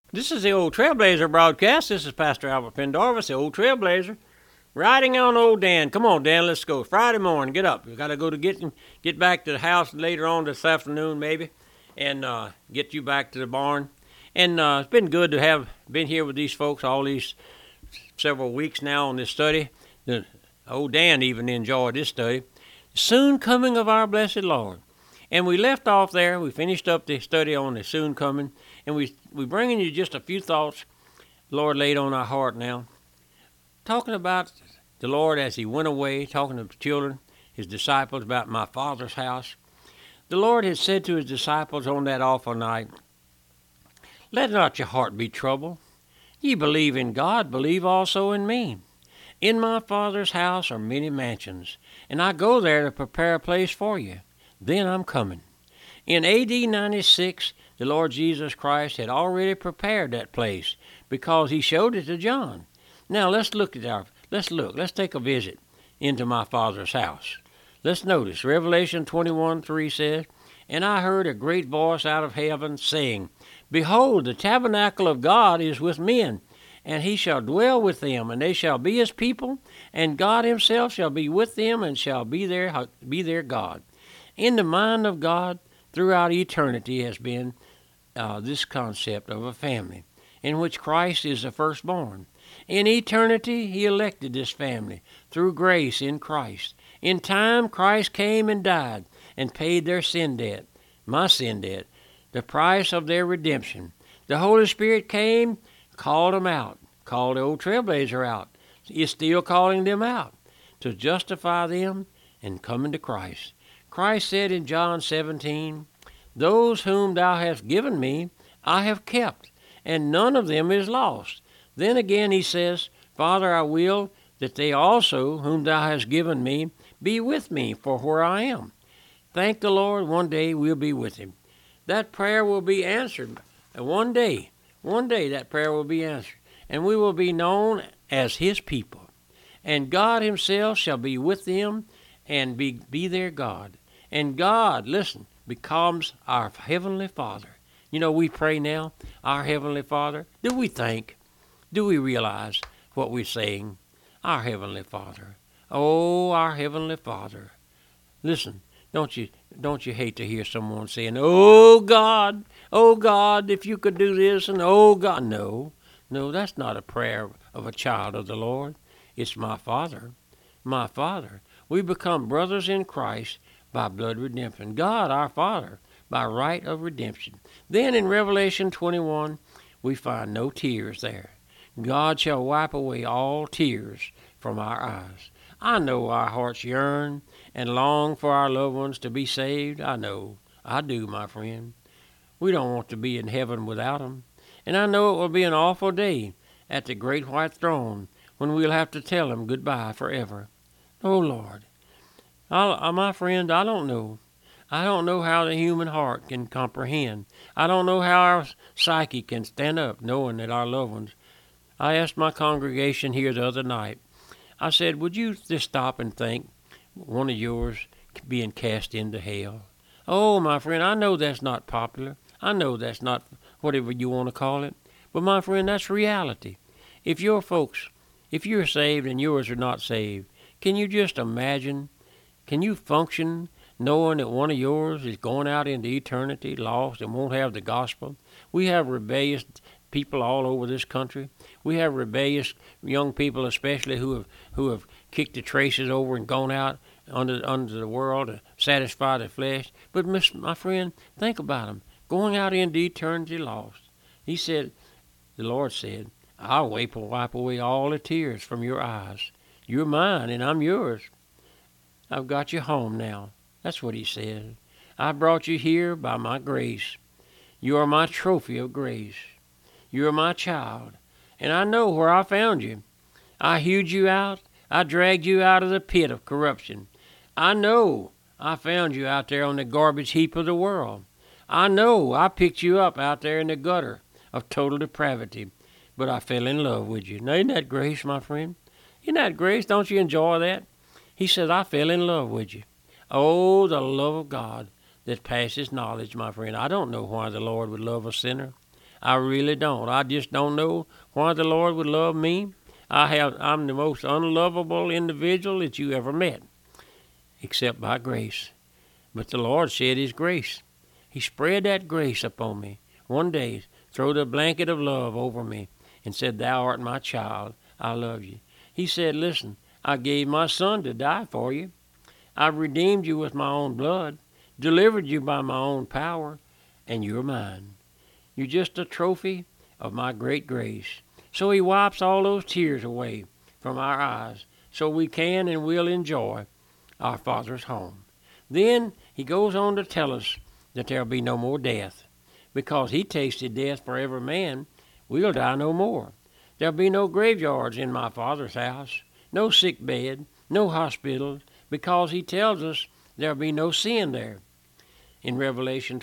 This is the Old Trailblazer broadcast. This is Pastor Albert Pendarvis, the Old Trailblazer, riding on old Dan. Come on, Dan, let's go. Friday morning, get up. We got to go to get back to the house later on this afternoon, maybe, and get you back to the barn. And it's been good to have been here with these folks all these several weeks now on this study. Old Dan even enjoyed this study. The soon coming of our blessed Lord. And we left off there. We finished up the study on the soon coming. And we bringing you just a few thoughts the Lord laid on our heart now. Talking about the Lord as he went away, talking to the children, his disciples, about my Father's house. The Lord had said to his disciples on that awful night, "Let not your heart be troubled. Ye believe in God, believe also in me. In my Father's house are many mansions, and I go there to prepare a place for you. Then I'm coming." In A.D. 96, the Lord Jesus Christ had already prepared that place because he showed it to John. Now let's take a visit into my Father's house. Let's notice Revelation 21:3 says, "And I heard a great voice out of heaven saying, Behold, the tabernacle of God is with men, and he shall dwell with them, and they shall be his people, and God himself shall be with them and shall be their God." In the mind of God throughout eternity has been this concept of a family, in which Christ is the firstborn. In eternity, he elected this family through grace in Christ. In time, Christ came and died and paid their sin debt, my sin debt, the price of their redemption. The Holy Spirit came, called them out, called the Old Trailblazer out, is still calling them out to justify them and come into Christ. Christ said in John 17, "Those whom thou hast given me, I have kept, and none of them is lost." Then again he says, "Father, I will that they also, whom thou hast given me, be with me for where I am." Thank the Lord, one day we'll be with him. That prayer will be answered. One day that prayer will be answered, and we will be known as his people. And God himself shall be with them and be their God. And God, listen, becomes our Heavenly Father. You know, we pray now, our Heavenly Father. Do we think? Do we realize what we're saying? Our Heavenly Father. Oh, our Heavenly Father. Listen, don't you hate to hear someone saying, oh God, if you could do this, and oh God. No, that's not a prayer of a child of the Lord. It's my Father, my Father. We become brothers in Christ by blood redemption. God, our Father, by right of redemption. Then in Revelation 21, we find no tears there. God shall wipe away all tears from our eyes. I know our hearts yearn and long for our loved ones to be saved. I know. I do, my friend. We don't want to be in heaven without them. And I know it will be an awful day at the great white throne when we'll have to tell them goodbye forever. Oh, Lord. My friend, I don't know. I don't know how the human heart can comprehend. I don't know how our psyche can stand up knowing that our loved ones. I asked my congregation here the other night, I said, would you just stop and think one of yours being cast into hell? Oh, my friend, I know that's not popular. I know that's not whatever you want to call it. But, my friend, that's reality. If you're saved and yours are not saved, can you just imagine? Can you function knowing that one of yours is going out into eternity lost and won't have the gospel? We have rebellious people all over this country. We have rebellious young people, especially who have kicked the traces over and gone out under the world to satisfy the flesh. But my friend, think about them going out into eternity lost. The Lord said, "I'll wipe away all the tears from your eyes. You're mine and I'm yours. I've got you home now." That's what he said. "I brought you here by my grace. You are my trophy of grace. You are my child. And I know where I found you. I hewed you out. I dragged you out of the pit of corruption. I know I found you out there on the garbage heap of the world. I know I picked you up out there in the gutter of total depravity. But I fell in love with you." Now, isn't that grace, my friend? Isn't that grace? Don't you enjoy that? He says, "I fell in love with you." Oh, the love of God that passes knowledge, my friend. I don't know why the Lord would love a sinner. I really don't. I just don't know why the Lord would love me. I'm the most unlovable individual that you ever met, except by grace. But the Lord shed his grace. He spread that grace upon me. One day, threw the blanket of love over me and said, "Thou art my child. I love you." He said, "Listen, I gave my son to die for you. I've redeemed you with my own blood, delivered you by my own power, and you're mine. You're just a trophy of my great grace." So he wipes all those tears away from our eyes so we can and will enjoy our Father's home. Then he goes on to tell us that there'll be no more death. Because he tasted death for every man, we'll die no more. There'll be no graveyards in my Father's house, no sick bed, no hospital, because he tells us there'll be no sin there in Revelation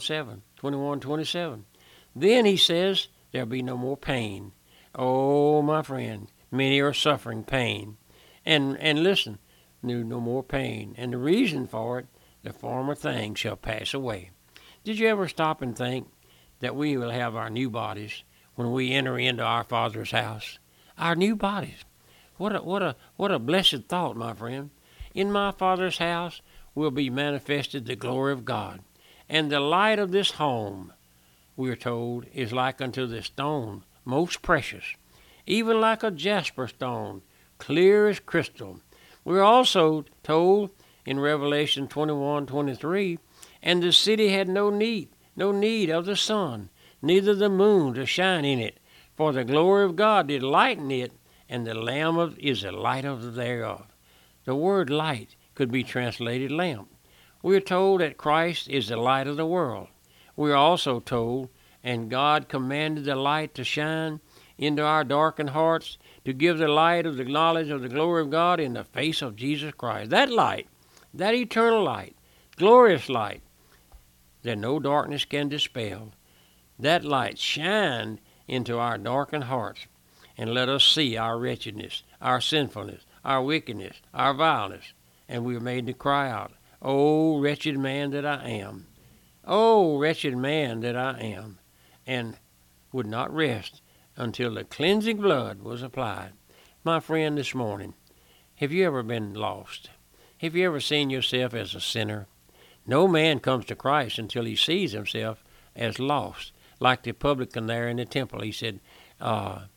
21:27. Then he says there'll be no more pain. Oh, my friend, many are suffering pain. And listen, no more pain. And the reason for it, the former things shall pass away. Did you ever stop and think that we will have our new bodies when we enter into our Father's house? Our new bodies. What a blessed thought, my friend. In my Father's house will be manifested the glory of God. And the light of this home, we are told, is like unto the stone, most precious, even like a jasper stone, clear as crystal. We're also told in Revelation 21:23, and the city had no need of the sun, neither the moon to shine in it, for the glory of God did lighten it, and the Lamb is the light of thereof. The word light could be translated lamp. We're told that Christ is the light of the world. We're also told, and God commanded the light to shine into our darkened hearts, to give the light of the knowledge of the glory of God in the face of Jesus Christ. That light, that eternal light, glorious light, that no darkness can dispel. That light shined into our darkened hearts and let us see our wretchedness, our sinfulness, our wickedness, our vileness, and we were made to cry out, "Oh, wretched man that I am! Oh, wretched man that I am!" and would not rest until the cleansing blood was applied. My friend, this morning, have you ever been lost? Have you ever seen yourself as a sinner? No man comes to Christ until he sees himself as lost. Like the publican there in the temple, he said, blot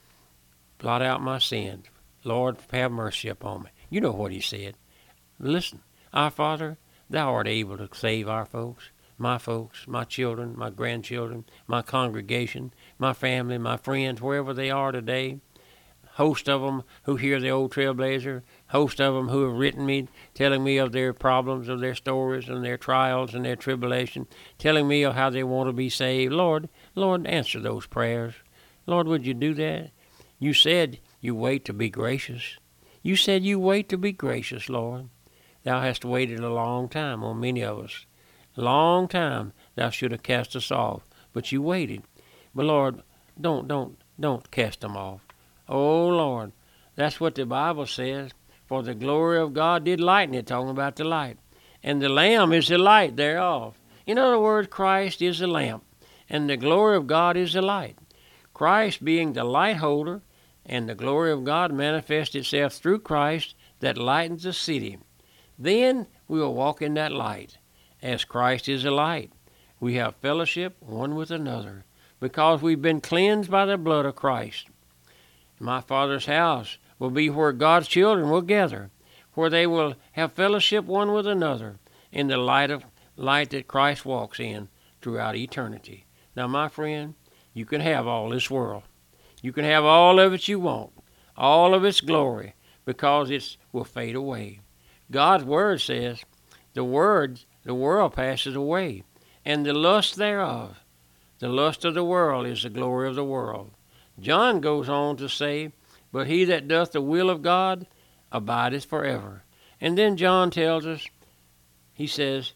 out my sins. Lord, have mercy upon me. You know what he said. Listen, our Father, thou art able to save our folks, my children, my grandchildren, my congregation, my family, my friends, wherever they are today. Host of them who hear the Old Trailblazer, host of them who have written me, telling me of their problems, of their stories, and their trials and their tribulation, telling me of how they want to be saved. Lord, answer those prayers. Lord, would you do that? You said you wait to be gracious. You said you wait to be gracious, Lord. Thou hast waited a long time on many of us. A long time thou should have cast us off, but you waited. But Lord, don't cast them off. Oh, Lord, that's what the Bible says. For the glory of God did lighten it, talking about the light. And the Lamb is the light thereof. In other words, Christ is the lamp, and the glory of God is the light. Christ being the light holder, and the glory of God manifests itself through Christ that lightens the city. Then we will walk in that light. As Christ is the light, we have fellowship one with another, because we've been cleansed by the blood of Christ. My Father's house will be where God's children will gather, where they will have fellowship one with another in the light that Christ walks in throughout eternity. Now, my friend, you can have all this world. You can have all of it you want, all of its glory, because it will fade away. God's word says, the world passes away, and the lust thereof. The lust of the world is the glory of the world. John goes on to say, but he that doth the will of God abideth forever. And then John tells us, he says,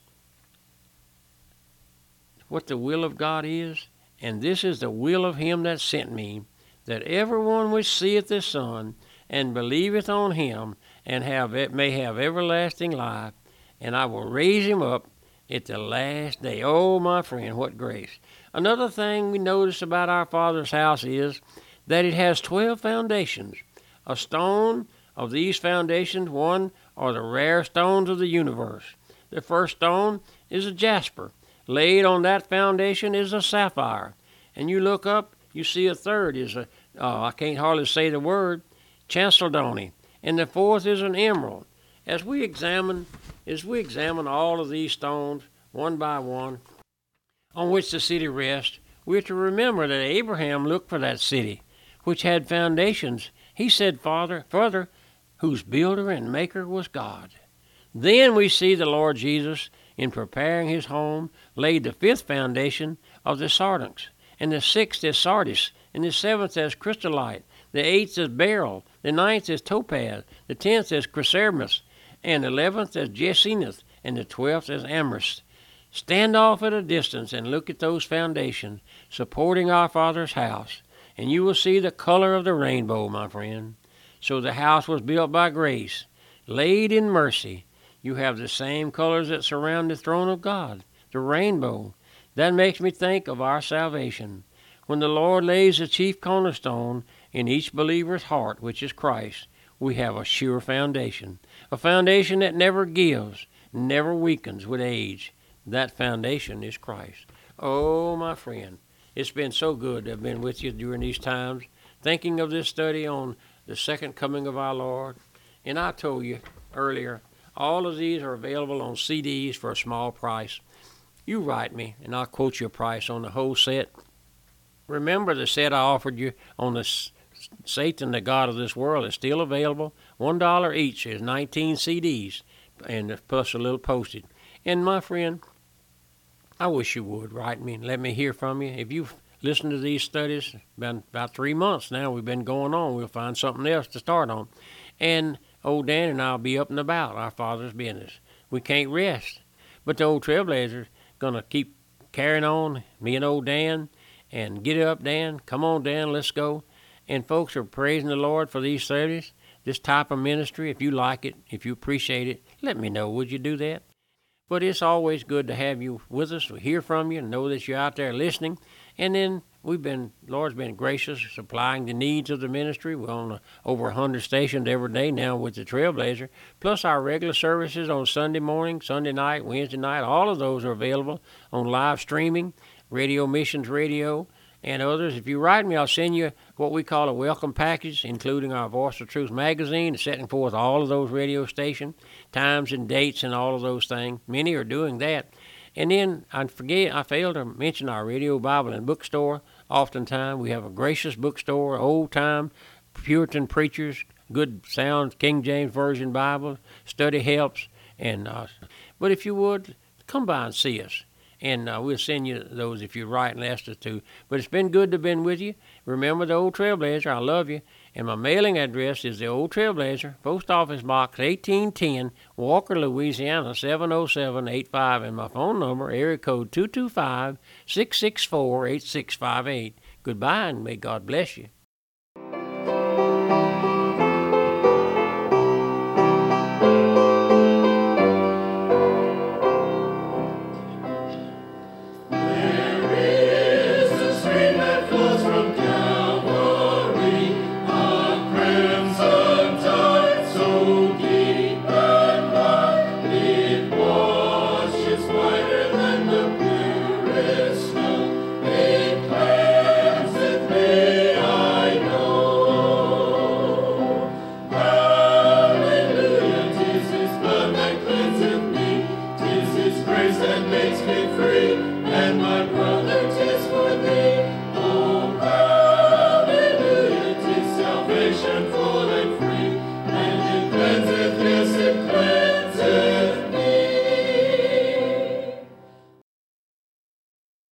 what the will of God is, and this is the will of him that sent me, that everyone which seeth the Son and believeth on him and may have everlasting life, and I will raise him up at the last day. Oh, my friend, what grace. Another thing we notice about our Father's house is that it has 12 foundations. A stone of these foundations, one, are the rare stones of the universe. The first stone is a jasper. Laid on that foundation is a sapphire. And you look up, you see a third is I can't hardly say the word, chalcedony. And the fourth is an emerald. As we examine all of these stones, one by one, on which the city rests, we are to remember that Abraham looked for that city, which had foundations. He said further, whose builder and maker was God. Then we see the Lord Jesus, in preparing his home, laid the fifth foundation of the sardonyx, and the sixth is sardis, and the seventh is chrysolite, the eighth is beryl, the ninth is topaz, the 10th is chrysoprasus, and the 11th is jacinth, and the 12th is amethyst. Stand off at a distance and look at those foundations supporting our Father's house, and you will see the color of the rainbow, my friend. So the house was built by grace, laid in mercy. You have the same colors that surround the throne of God, the rainbow. That makes me think of our salvation. When the Lord lays the chief cornerstone in each believer's heart, which is Christ, we have a sure foundation, a foundation that never gives, never weakens with age. That foundation is Christ. Oh, my friend, it's been so good to have been with you during these times, thinking of this study on the second coming of our Lord. And I told you earlier, all of these are available on CDs for a small price. You write me, and I'll quote you a price on the whole set. Remember the set I offered you on the Satan, the God of this world, is still available. $1 each is 19 CDs, and plus a little postage. And my friend, I wish you would write me and let me hear from you. If you've listened to these studies, been about 3 months now we've been going on, we'll find something else to start on. And old Dan and I'll be up and about our Father's business. We can't rest. But the old Trailblazer's going to keep carrying on, me and old Dan, and get up, Dan. Come on, Dan, let's go. And folks are praising the Lord for these studies, this type of ministry. If you like it, if you appreciate it, let me know. Would you do that? But it's always good to have you with us, to hear from you, and know that you're out there listening. And then Lord's been gracious, supplying the needs of the ministry. We're on over 100 stations every day now with the Trailblazer, plus our regular services on Sunday morning, Sunday night, Wednesday night. All of those are available on live streaming, Radio Missions Radio, and others. If you write me, I'll send you what we call a welcome package, including our Voice of Truth magazine, setting forth all of those radio stations, times and dates and all of those things. Many are doing that. And then I failed to mention our Radio Bible and Bookstore. Oftentimes we have a gracious bookstore, old-time Puritan preachers, good sound King James Version Bible, study helps. But if you would, come by and see us. And we'll send you those if you write and ask us to. But it's been good to have been with you. Remember the Old Trailblazer, I love you. And my mailing address is the Old Trailblazer, Post Office Box 1810, Walker, Louisiana, 70785. And my phone number, area code 225-664-8658. Goodbye, and may God bless you.